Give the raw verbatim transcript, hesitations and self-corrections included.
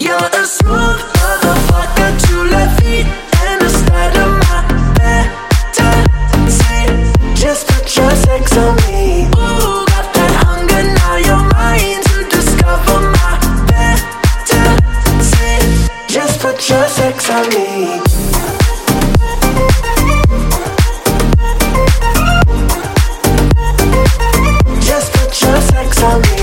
You're a smooth motherfucker to left feet and the start of my fantasy. Just put your sex on me. Ooh, got that hunger, now you're mine to discover my fantasy. Just put your sex on me. Just put your sex on me.